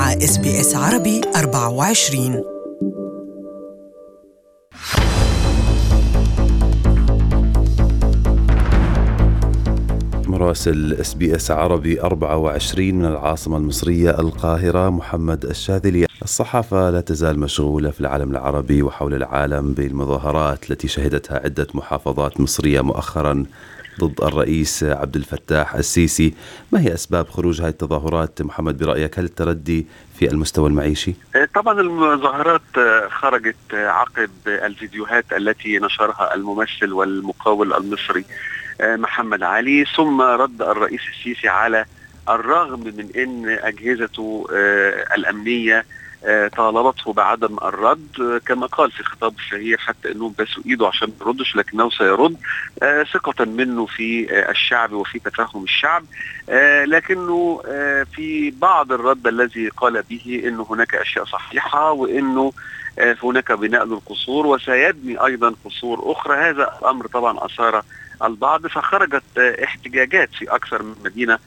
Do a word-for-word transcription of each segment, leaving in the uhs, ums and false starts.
مع إس بي إس عربي أربعة وعشرين. مراسل إس بي إس عربي أربعة وعشرين من العاصمة المصرية القاهرة محمد الشاذلي. الصحافة لا تزال مشغولة في العالم العربي وحول العالم بالمظاهرات التي شهدتها عدة محافظات مصرية مؤخرا ضد الرئيس عبد الفتاح السيسي. ما هي أسباب خروج هذه التظاهرات محمد برأيك؟ هل التردي في المستوى المعيشي؟ طبعا المظاهرات خرجت عقب الفيديوهات التي نشرها الممثل والمقاول المصري محمد علي، ثم رد الرئيس السيسي على الرغم من أن أجهزته الأمنية طالبته بعدم الرد، كما قال في خطاب الشهير حتى أنهم بسوا إيده عشان ما يردش لكنه سيرد ثقة منه في الشعب وفي تفهم الشعب. لكنه في بعض الرد الذي قال به أنه هناك أشياء صحيحة وأنه هناك بناء للقصور وسيبني أيضا قصور أخرى. هذا الأمر طبعا أثار البعض، فخرجت احتجاجات في أكثر من مدينة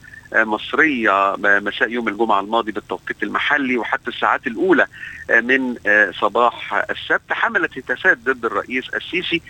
مصرية مساء يوم الجمعة الماضي بالتوقيت المحلي وحتى الساعات الأولى من صباح السبت، حملت هتافات ضد الرئيس السيسي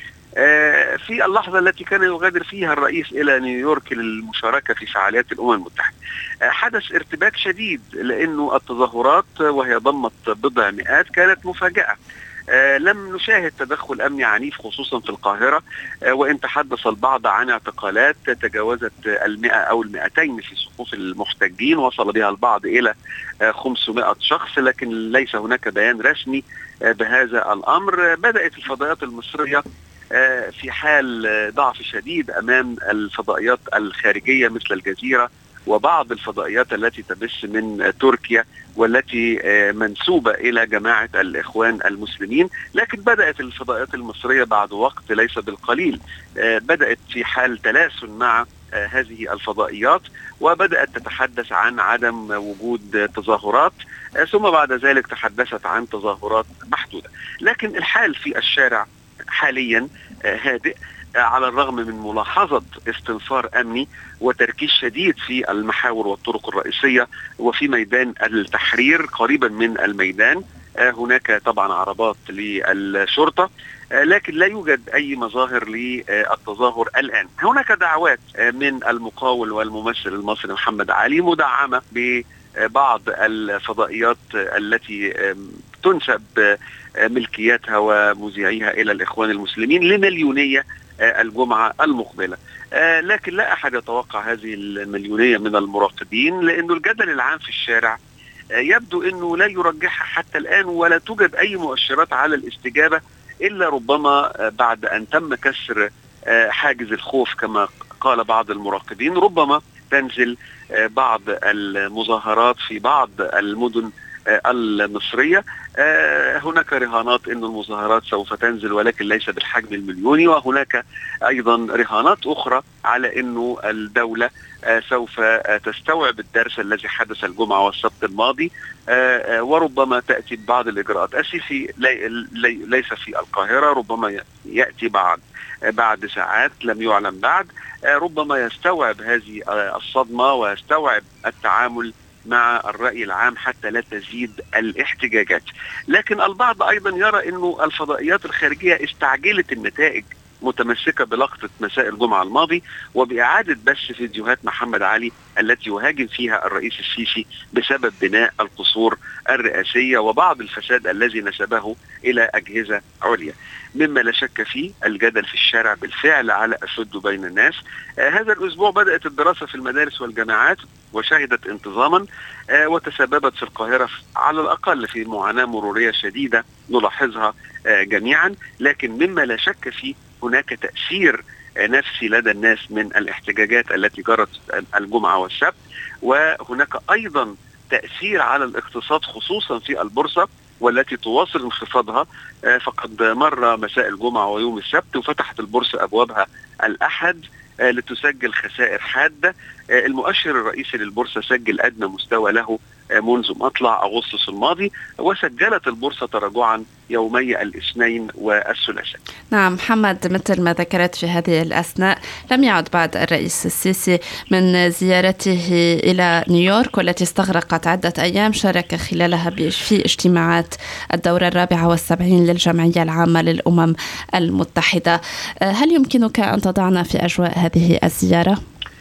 في اللحظة التي كان يغادر فيها الرئيس إلى نيويورك للمشاركة في فعاليات الأمم المتحدة. حدث ارتباك شديد لأنه التظاهرات وهي ضمت بضع مئات كانت مفاجأة. آه لم نشاهد تدخل أمني عنيف خصوصا في القاهرة، آه وإن تحدث البعض عن اعتقالات تجاوزت المئة أو المئتين في صفوف المحتجين، وصل بها البعض إلى آه خمسمائة شخص، لكن ليس هناك بيان رسمي آه بهذا الأمر. بدأت الفضائيات المصرية آه في حال ضعف شديد أمام الفضائيات الخارجية مثل الجزيرة وبعض الفضائيات التي تبث من تركيا والتي منسوبة إلى جماعة الإخوان المسلمين. لكن بدأت الفضائيات المصرية بعد وقت ليس بالقليل بدأت في حال تلاسن مع هذه الفضائيات، وبدأت تتحدث عن عدم وجود تظاهرات، ثم بعد ذلك تحدثت عن تظاهرات محدودة. لكن الحال في الشارع حاليا هادئ على الرغم من ملاحظة استنفار أمني وتركيز شديد في المحاور والطرق الرئيسية وفي ميدان التحرير قريبا من الميدان. هناك طبعا عربات للشرطة، لكن لا يوجد أي مظاهر للتظاهر الآن. هناك دعوات من المقاول والممثل المصري محمد علي مدعمة ببعض الفضائيات التي تنسب ملكياتها ومذيعيها إلى الإخوان المسلمين لمليونية الجمعة المقبلة، لكن لا أحد يتوقع هذه المليونية من المراقبين، لأنه الجدل العام في الشارع يبدو أنه لا يرجحها حتى الآن، ولا توجد أي مؤشرات على الاستجابة إلا ربما بعد أن تم كسر حاجز الخوف كما قال بعض المراقبين. ربما تنزل بعض المظاهرات في بعض المدن المصرية. هناك رهانات أن المظاهرات سوف تنزل ولكن ليس بالحجم المليوني، وهناك أيضا رهانات أخرى على أنه الدولة سوف تستوعب الدرس الذي حدث الجمعة والسبت الماضي، وربما تأتي ببعض الإجراءات. السيسي ليس في القاهرة، ربما يأتي بعد بعد ساعات لم يعلم بعد، ربما يستوعب هذه الصدمة ويستوعب التعامل مع الرأي العام حتى لا تزيد الاحتجاجات. لكن البعض أيضا يرى أنه الفضائيات الخارجية استعجلت النتائج، متمسكة بلقطة مساء الجمعة الماضي وبإعادة بث فيديوهات محمد علي التي يهاجم فيها الرئيس السيسي بسبب بناء القصور الرئاسية وبعض الفساد الذي نسبه إلى أجهزة عليا. مما لا شك فيه الجدل في الشارع بالفعل على أشد بين الناس. آه هذا الأسبوع بدأت الدراسة في المدارس والجامعات وشهدت انتظاما آه وتسببت في القاهرة على الأقل في معاناة مرورية شديدة نلاحظها آه جميعا. لكن مما لا شك فيه هناك تأثير نفسي لدى الناس من الاحتجاجات التي جرت الجمعة والسبت، وهناك أيضا تأثير على الاقتصاد خصوصا في البورصة والتي تواصل انخفاضها. فقد مر مساء الجمعة ويوم السبت وفتحت البورصة أبوابها الأحد لتسجل خسائر حادة. المؤشر الرئيسي للبورصة سجل أدنى مستوى له منذ مطلع أغسطس الماضي، وسجلت البورصة تراجعا يومي الاثنين والثلاثاء. نعم محمد، مثل ما ذكرت في هذه الأثناء لم يعد بعد الرئيس السيسي من زيارته إلى نيويورك والتي استغرقت عدة أيام شارك خلالها في اجتماعات الدورة الرابعة والسبعين للجمعية العامة للأمم المتحدة. هل يمكنك أن تضعنا في أجواء هذه الزيارة؟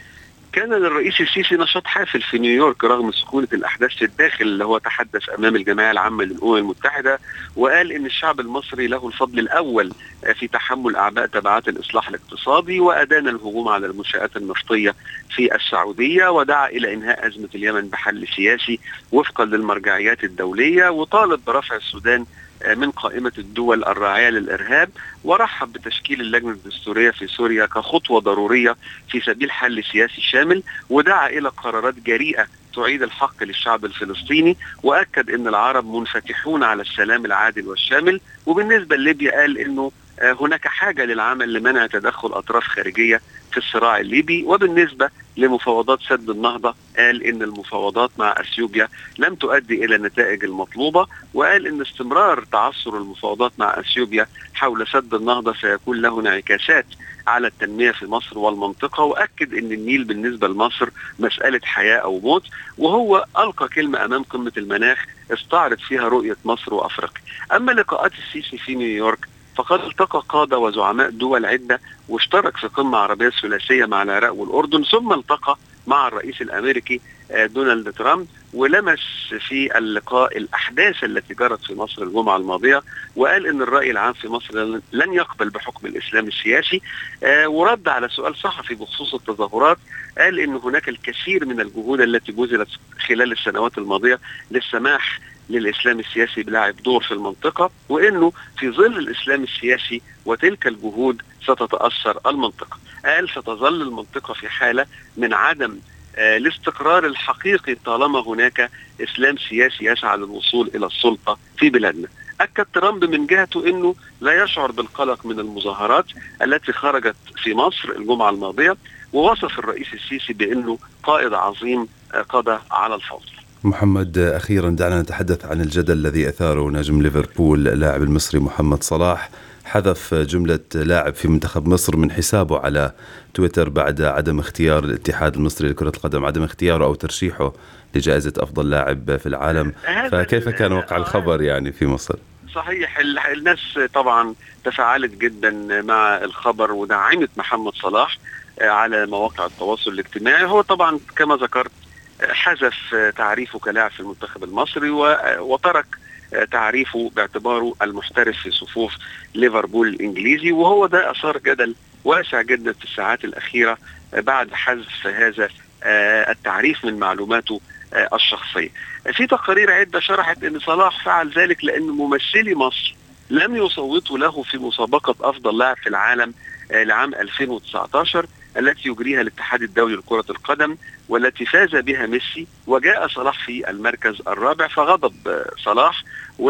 كان للرئيس السيسي نشاط حافل في نيويورك رغم سكونة الأحداث في الداخل، اللي هو تحدث أمام الجمعية العامة للأمم المتحدة وقال إن الشعب المصري له الفضل الأول في تحمل أعباء تبعات الإصلاح الاقتصادي، وأدان الهجوم على المنشآت النفطية في السعودية، ودعا إلى إنهاء أزمة اليمن بحل سياسي وفقا للمرجعيات الدولية، وطالب برفع السودان من قائمة الدول الراعية للإرهاب، ورحب بتشكيل اللجنة الدستورية في سوريا كخطوة ضرورية في سبيل حل سياسي شامل، ودعا إلى قرارات جريئة تعيد الحق للشعب الفلسطيني، وأكد أن العرب منفتحون على السلام العادل والشامل. وبالنسبة لليبيا قال أنه هناك حاجة للعمل لمنع تدخل أطراف خارجية في الصراع الليبي. وبالنسبة لمفاوضات سد النهضة قال إن المفاوضات مع أثيوبيا لم تؤدي إلى النتائج المطلوبة، وقال إن استمرار تعثر المفاوضات مع أثيوبيا حول سد النهضة سيكون له انعكاسات على التنمية في مصر والمنطقة، وأكد إن النيل بالنسبة لمصر مسألة حياة أو موت. وهو ألقى كلمة أمام قمة المناخ استعرض فيها رؤية مصر وأفريقيا. أما لقاءات السيسي في نيويورك فقد التقى قادة وزعماء دول عدة، واشترك في قمة عربية ثلاثية مع العراق والأردن، ثم التقى مع الرئيس الأمريكي دونالد ترامب، ولمس في اللقاء الأحداث التي جرت في مصر الجمعة الماضية، وقال إن الرأي العام في مصر لن يقبل بحكم الإسلام السياسي. ورد على سؤال صحفي بخصوص التظاهرات قال إن هناك الكثير من الجهود التي بذلت خلال السنوات الماضية للسماح للإسلام السياسي بلعب دور في المنطقة، وإنه في ظل الإسلام السياسي وتلك الجهود ستتأثر المنطقة. قال ستظل المنطقة في حالة من عدم آه الاستقرار الحقيقي طالما هناك إسلام سياسي يسعى للوصول إلى السلطة في بلادنا. أكد ترامب من جهته أنه لا يشعر بالقلق من المظاهرات التي خرجت في مصر الجمعة الماضية، ووصف الرئيس السيسي بأنه قائد عظيم آه قضى على الفوضى. محمد، أخيرا دعنا نتحدث عن الجدل الذي أثاره نجم ليفربول اللاعب المصري محمد صلاح. حذف جملة لاعب في منتخب مصر من حسابه على تويتر بعد عدم اختيار الاتحاد المصري لكرة القدم، عدم اختياره أو ترشيحه لجائزة أفضل لاعب في العالم. فكيف كان وقع الخبر يعني في مصر؟ صحيح، الناس طبعا تفاعلت جدا مع الخبر ودعمت محمد صلاح على مواقع التواصل الاجتماعي. هو طبعا كما ذكرت حذف تعريفه كلاعب في المنتخب المصري وترك تعريفه باعتباره المحترف في صفوف ليفربول الإنجليزي، وهو ده أثار جدل واسع جدا في الساعات الأخيرة بعد حذف هذا التعريف من معلوماته الشخصية. في تقارير عدة شرحت أن صلاح فعل ذلك لأن ممثلي مصر لم يصوتوا له في مسابقة أفضل لاعب في العالم لعام ألفين وتسعة عشر التي يجريها الاتحاد الدولي لكرة القدم، والتي فاز بها ميسي، وجاء صلاح في المركز الرابع. فغضب صلاح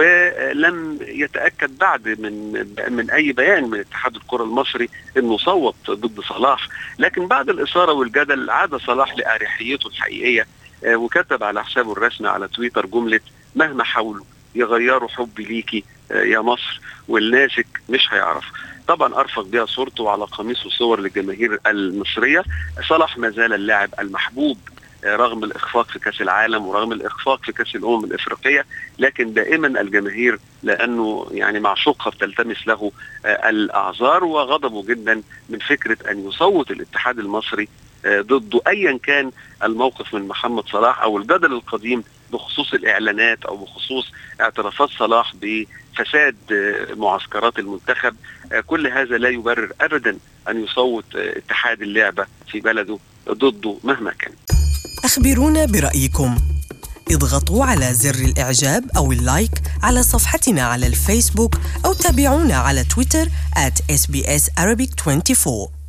ولم يتأكد بعد من من أي بيان من اتحاد الكرة المصري أنه صوت ضد صلاح. لكن بعد الإثارة والجدل عاد صلاح لأريحيته الحقيقية، وكتب على حسابه الرسمي على تويتر جملة مهما حاولوا يغيروا حبي ليكي يا مصر والناسك مش هيعرف. طبعا أرفق بها صورته على قميصه صور للجماهير المصرية. صلاح ما زال اللاعب المحبوب رغم الإخفاق في كأس العالم ورغم الإخفاق في كأس الأمم الإفريقية، لكن دائما الجماهير لأنه يعني معشوقها بتلتمس له الأعذار، وغضبوا جدا من فكرة أن يصوت الاتحاد المصري ضده أيا كان الموقف من محمد صلاح أو الجدل القديم بخصوص الإعلانات أو بخصوص اعترافات صلاح بفساد معسكرات المنتخب. كل هذا لا يبرر أبدا أن يصوت اتحاد اللعبة في بلده ضده مهما كان. أخبرونا برأيكم، اضغطوا على زر الإعجاب أو اللايك على صفحتنا على الفيسبوك، أو تابعونا على تويتر آت إس بي إس Arabic أربعة وعشرين.